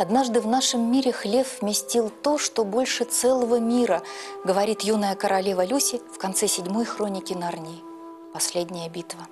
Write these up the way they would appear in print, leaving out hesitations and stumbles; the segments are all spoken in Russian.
Однажды в нашем мире хлев вместил то, что больше целого мира, говорит юная королева Люси в конце 7-й хроники Нарнии. Последняя битва.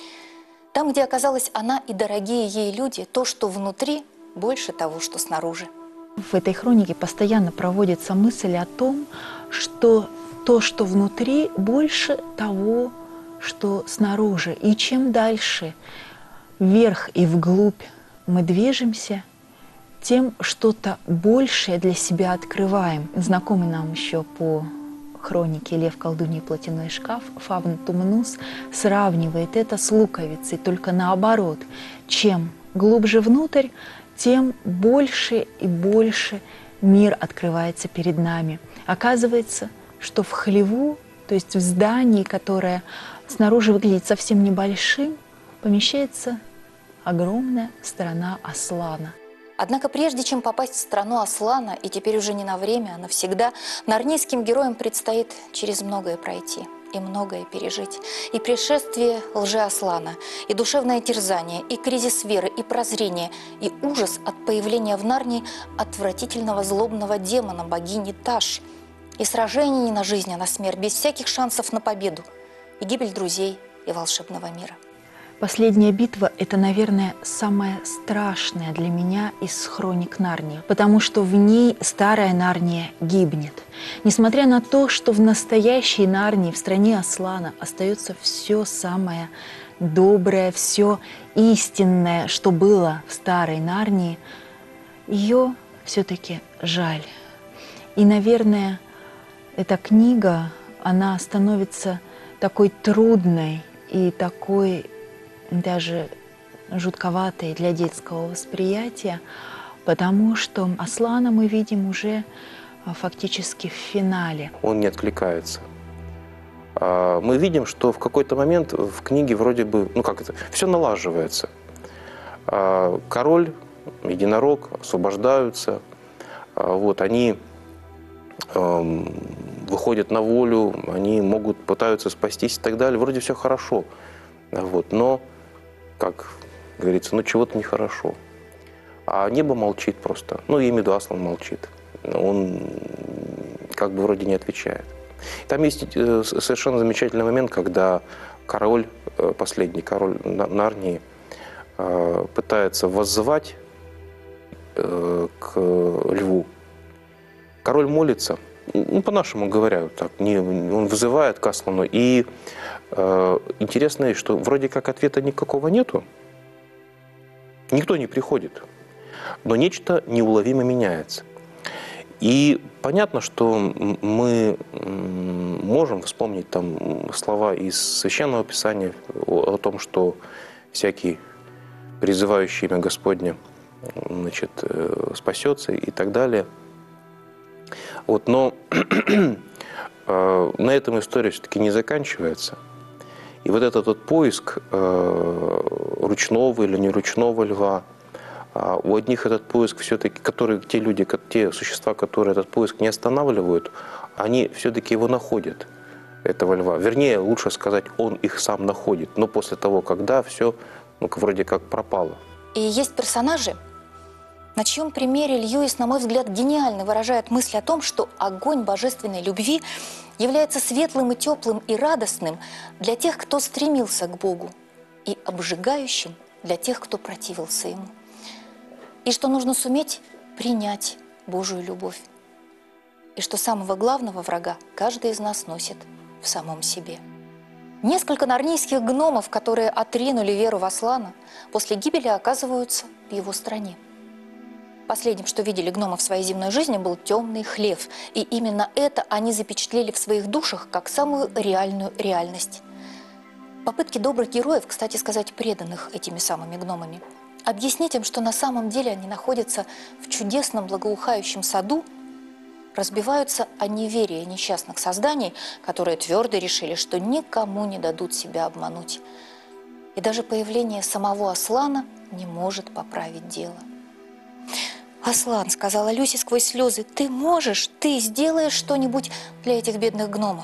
Там, где оказалась она и дорогие ей люди, то, что внутри, больше того, что снаружи. В этой хронике постоянно проводится мысль о том, что то, что внутри, больше того, что снаружи. И чем дальше вверх и вглубь мы движемся, тем что-то большее для себя открываем. Знакомый нам еще по хронике «Лев, колдунья и платяной шкаф» Фавн Тумнус сравнивает это с луковицей, только наоборот. Чем глубже внутрь, тем больше и больше мир открывается перед нами. Оказывается, что в хлеву, то есть в здании, которое снаружи выглядит совсем небольшим, помещается огромная страна Аслана. Однако прежде чем попасть в страну Аслана, и теперь уже не на время, а навсегда, нарнийским героям предстоит через многое пройти и многое пережить. И пришествие лже-Аслана, и душевное терзание, и кризис веры, и прозрение, и ужас от появления в Нарнии отвратительного злобного демона, богини Таш, и сражение не на жизнь, а на смерть, без всяких шансов на победу, и гибель друзей и волшебного мира. Последняя битва – это, наверное, самое страшное для меня из хроник Нарнии, потому что в ней старая Нарния гибнет. Несмотря на то, что в настоящей Нарнии, в стране Аслана, остается все самое доброе, все истинное, что было в старой Нарнии, ее все-таки жаль. И, наверное, эта книга, она становится такой трудной и такой даже жутковатой для детского восприятия, потому что Аслана мы видим уже фактически в финале. Он не откликается. Мы видим, что в какой-то момент в книге вроде бы, все налаживается. Король, единорог освобождаются, они выходят на волю, они пытаются спастись и так далее. Вроде все хорошо, но как говорится, чего-то нехорошо. А небо молчит просто. Я имею в виду, Аслан молчит. Он вроде не отвечает. Там есть совершенно замечательный момент, когда король, последний король Нарнии, пытается воззвать к льву. Король молится, по-нашему говоря, он вызывает к Аслану, и интересно, что вроде как ответа никакого нету, никто не приходит, но нечто неуловимо меняется. И понятно, что мы можем вспомнить слова из Священного Писания о том, что всякий, призывающий имя Господне, спасется и так далее. Но на этом история все-таки не заканчивается. И этот поиск ручного или неручного льва, у одних этот поиск все-таки, те существа, которые этот поиск не останавливают, они все-таки его находят, этого льва. Вернее, лучше сказать, он их сам находит, но после того, когда все вроде как пропало. И есть персонажи, на чьем примере Льюис, на мой взгляд, гениально выражает мысль о том, что огонь божественной любви является светлым и теплым и радостным для тех, кто стремился к Богу, и обжигающим для тех, кто противился Ему. И что нужно суметь принять Божию любовь. И что самого главного врага каждый из нас носит в самом себе. Несколько нарнийских гномов, которые отринули веру в Аслана, после гибели оказываются в его стране. Последним, что видели гномы в своей земной жизни, был темный хлев. И именно это они запечатлели в своих душах как самую реальную реальность. Попытки добрых героев, кстати сказать, преданных этими самыми гномами, объяснить им, что на самом деле они находятся в чудесном благоухающем саду, разбиваются о неверие несчастных созданий, которые твердо решили, что никому не дадут себя обмануть. И даже появление самого Аслана не может поправить дело. «Аслан», — сказала Люси сквозь слезы, — «ты можешь, ты сделаешь что-нибудь для этих бедных гномов?»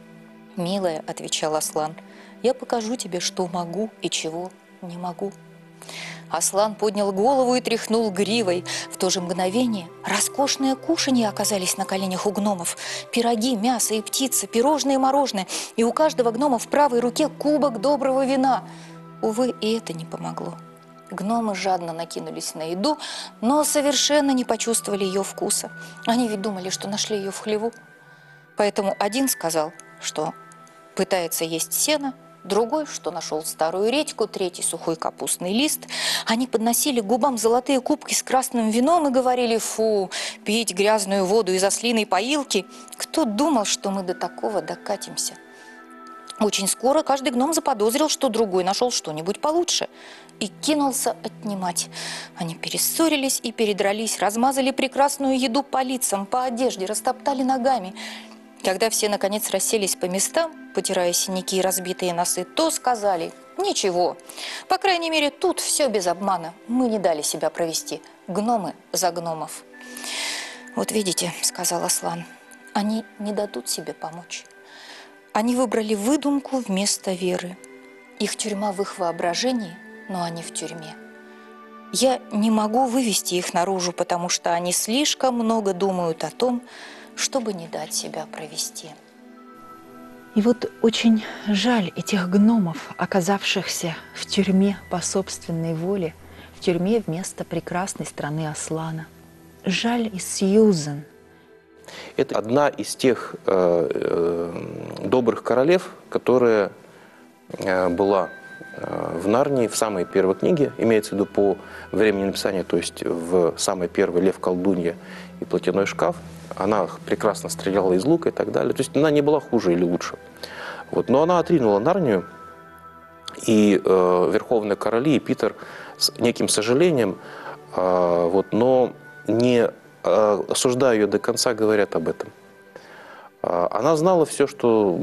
«Милая», — отвечал Аслан, — «я покажу тебе, что могу и чего не могу». Аслан поднял голову и тряхнул гривой. В то же мгновение роскошные кушанья оказались на коленях у гномов. Пироги, мясо и птица, пирожные и мороженое. И у каждого гнома в правой руке кубок доброго вина. Увы, и это не помогло. Гномы жадно накинулись на еду, но совершенно не почувствовали ее вкуса. Они ведь думали, что нашли ее в хлеву. Поэтому один сказал, что пытается есть сено, другой, что нашел старую редьку, третий сухой капустный лист. Они подносили к губам золотые кубки с красным вином и говорили: «Фу, пить грязную воду из ослиной поилки! Кто думал, что мы до такого докатимся?» Очень скоро каждый гном заподозрил, что другой нашел что-нибудь получше, и кинулся отнимать. Они перессорились и передрались, размазали прекрасную еду по лицам, по одежде, растоптали ногами. Когда все, наконец, расселись по местам, потирая синяки и разбитые носы, то сказали: «Ничего, по крайней мере, тут все без обмана. Мы не дали себя провести. Гномы за гномов». «Вот видите, — сказал Аслан, — они не дадут себе помочь. Они выбрали выдумку вместо веры. Их тюрьма в их воображении, но они в тюрьме. Я не могу вывести их наружу, потому что они слишком много думают о том, чтобы не дать себя провести». И вот очень жаль этих гномов, оказавшихся в тюрьме по собственной воле, в тюрьме вместо прекрасной страны Аслана. Жаль и Сьюзен. Это одна из тех добрых королев, которая была в Нарнии в самой первой книге, имеется в виду по времени написания, то есть в самой первой «Лев, колдунья и платяной шкаф». Она прекрасно стреляла из лука и так далее. То есть она не была хуже или лучше. Вот. Но она отринула Нарнию, и верховные короли и Питер с неким сожалением, но не осуждая ее до конца, говорят об этом. Она знала все, что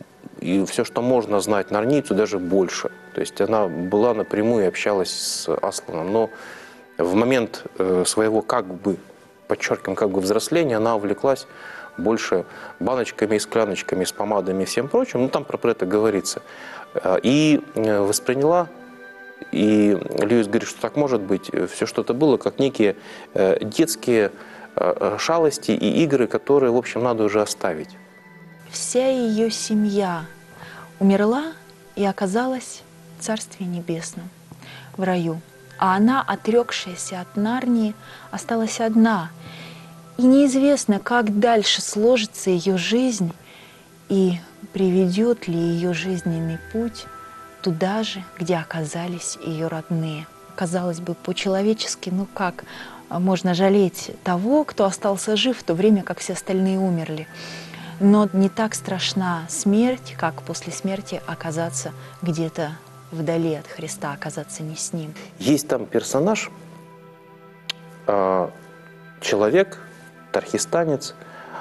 можно знать нарнийцу, даже больше. То есть она была напрямую и общалась с Асланом. Но в момент своего подчеркиваем, взросления, она увлеклась больше баночками и скляночками, с помадами и всем прочим. Там про это говорится. И восприняла, и Льюис говорит, что так может быть, все, что это было, как некие детские шалости и игры, которые, в общем, надо уже оставить. Вся ее семья умерла и оказалась в Царстве Небесном, в раю. А она, отрекшаяся от Нарнии, осталась одна. И неизвестно, как дальше сложится ее жизнь и приведет ли ее жизненный путь туда же, где оказались ее родные. Казалось бы, по-человечески, как можно жалеть того, кто остался жив, в то время как все остальные умерли. Но не так страшна смерть, как после смерти оказаться где-то вдали от Христа, оказаться не с Ним. Есть там персонаж, человек, тархистанец,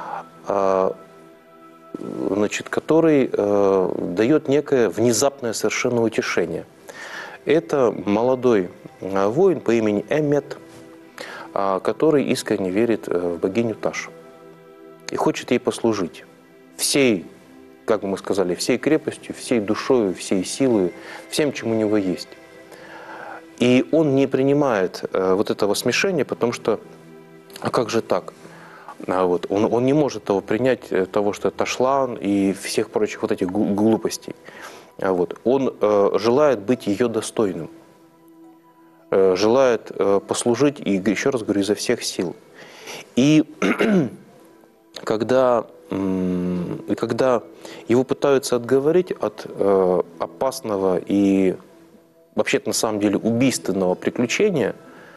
который дает некое внезапное совершенно утешение. Это молодой воин по имени Эммет, который искренне верит в богиню Таш и хочет ей послужить всей, как мы сказали, всей крепостью, всей душой, всей силой, всем, чем у него есть. И он не принимает вот этого смешения, потому что, а как же так? Он не может принять того, что это Ташлан и всех прочих вот этих глупостей. Он желает быть ее достойным, желает послужить, и еще раз говорю, изо всех сил. И когда его пытаются отговорить от опасного и вообще-то на самом деле убийственного приключения,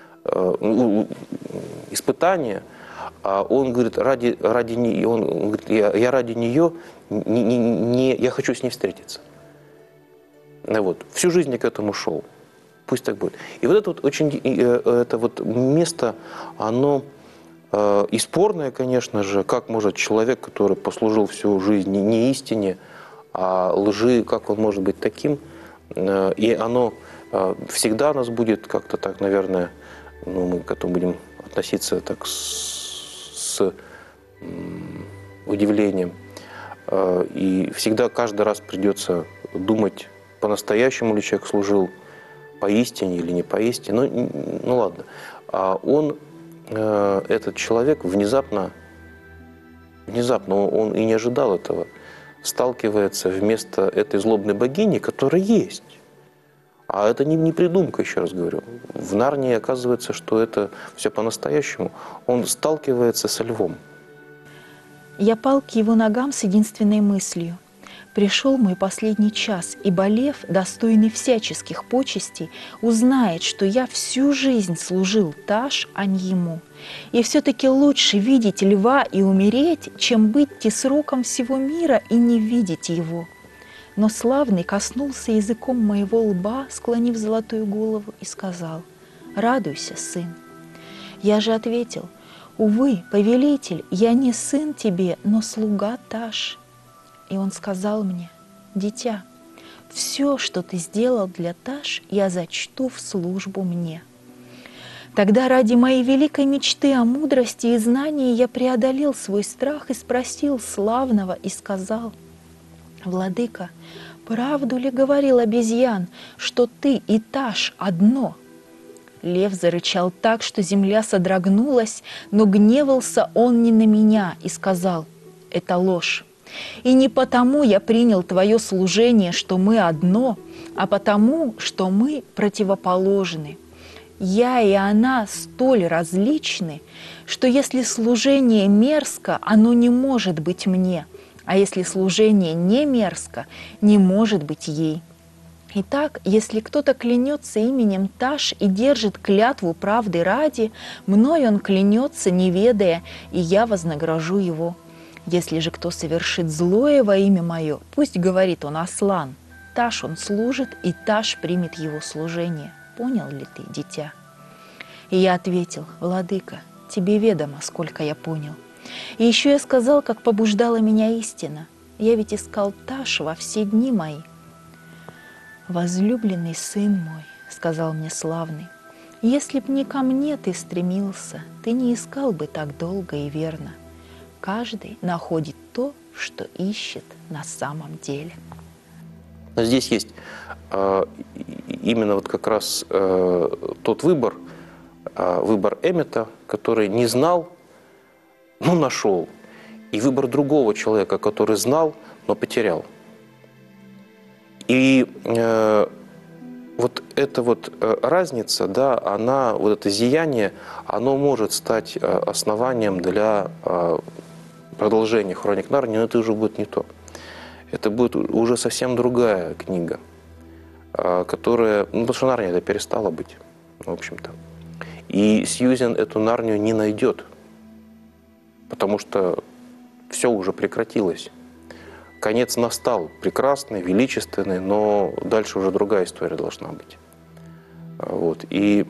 испытания, он говорит, ради нее, он говорит, я ради нее, я хочу с ней встретиться. Всю жизнь я к этому шел. Пусть так будет. И вот это место, оно и спорное, конечно же, как может человек, который послужил всю жизнь не истине, а лжи, как он может быть таким? И оно всегда нас будет как-то так, наверное, мы к этому будем относиться так с удивлением. И всегда каждый раз придется думать, по-настоящему ли человек служил поистине или не поистине, ну ладно. А он, этот человек, внезапно, он и не ожидал этого, сталкивается вместо этой злобной богини, которая есть. А это не придумка, еще раз говорю. В Нарнии оказывается, что это все по-настоящему. Он сталкивается со львом. Я пал к его ногам с единственной мыслью. Пришел мой последний час, ибо лев, достойный всяческих почестей, узнает, что я всю жизнь служил Таш, а не ему. И все-таки лучше видеть льва и умереть, чем быть тесроком всего мира и не видеть его. Но славный коснулся языком моего лба, склонив золотую голову, и сказал: «Радуйся, сын». Я же ответил: «Увы, повелитель, я не сын тебе, но слуга Таш». И он сказал мне: «Дитя, все, что ты сделал для Таш, я зачту в службу мне». Тогда ради моей великой мечты о мудрости и знании я преодолел свой страх и спросил славного и сказал: «Владыка, правду ли говорил обезьян, что ты и Таш одно?» Лев зарычал так, что земля содрогнулась, но гневался он не на меня и сказал: «Это ложь. И не потому я принял твое служение, что мы одно, а потому, что мы противоположны. Я и она столь различны, что если служение мерзко, оно не может быть мне, а если служение не мерзко, не может быть ей. Итак, если кто-то клянется именем Таш и держит клятву правды ради, мной он клянется, не ведая, и я вознагражу его. Если же кто совершит злое во имя мое, пусть говорит он Аслан. Таш он служит, и Таш примет его служение. Понял ли ты, дитя?» И я ответил: «Владыка, тебе ведомо, сколько я понял. И еще я сказал, как побуждала меня истина. Я ведь искал Таш во все дни мои». «Возлюбленный сын мой, — сказал мне славный, — если б не ко мне ты стремился, ты не искал бы так долго и верно. Каждый находит то, что ищет на самом деле». Но здесь есть именно вот как раз тот выбор Эммета, который не знал, но нашел, и выбор другого человека, который знал, но потерял. И вот эта вот разница, да, она, вот это зияние, оно может стать основанием для продолжения «Хроник Нарнии», но это уже будет не то. Это будет уже совсем другая книга, которая, ну, потому что Нарния это перестала быть, в общем-то. И Сьюзен эту Нарнию не найдет, потому что все уже прекратилось. Конец настал, прекрасный, величественный, но дальше уже другая история должна быть. Вот. И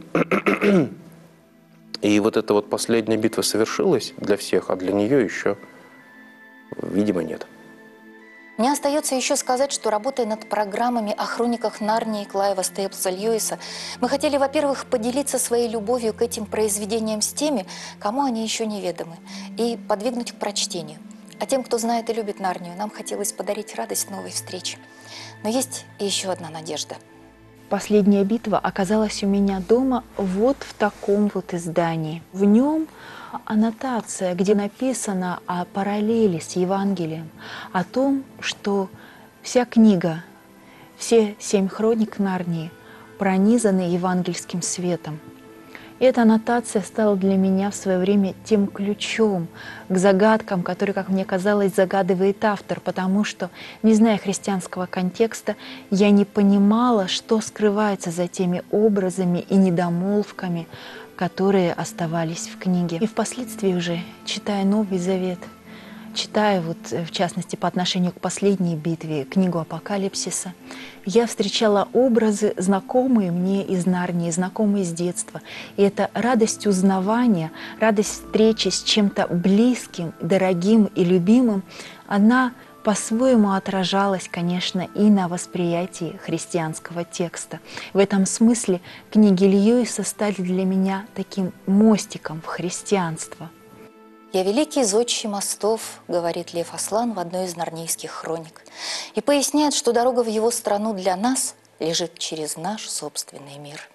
вот эта вот последняя битва совершилась для всех, а для нее еще, видимо, нет. Мне остается еще сказать, что, работая над программами о хрониках Нарнии Клайва Стейплса Льюиса, мы хотели, во-первых, поделиться своей любовью к этим произведениям с теми, кому они еще неведомы, и подвигнуть к прочтению. А тем, кто знает и любит Нарнию, нам хотелось подарить радость новой встречи. Но есть и еще одна надежда. Последняя битва оказалась у меня дома вот в таком вот издании. В нем аннотация, где написано о параллели с Евангелием, о том, что вся книга, все 7 хроник Нарнии пронизаны евангельским светом. Эта аннотация стала для меня в свое время тем ключом к загадкам, которые, как мне казалось, загадывает автор, потому что, не зная христианского контекста, я не понимала, что скрывается за теми образами и недомолвками, которые оставались в книге. И впоследствии уже, читая Новый Завет, читая, вот, в частности, по отношению к последней битве, книгу Апокалипсиса, я встречала образы, знакомые мне из Нарнии, знакомые с детства. И это радость узнавания, радость встречи с чем-то близким, дорогим и любимым, она по-своему отражалась, конечно, и на восприятии христианского текста. В этом смысле книги Льюиса стали для меня таким мостиком в христианство. «Я великий зодчий мостов», — говорит Лев Аслан в одной из нарнийских хроник, и поясняет, что дорога в его страну для нас — лежит через наш собственный мир.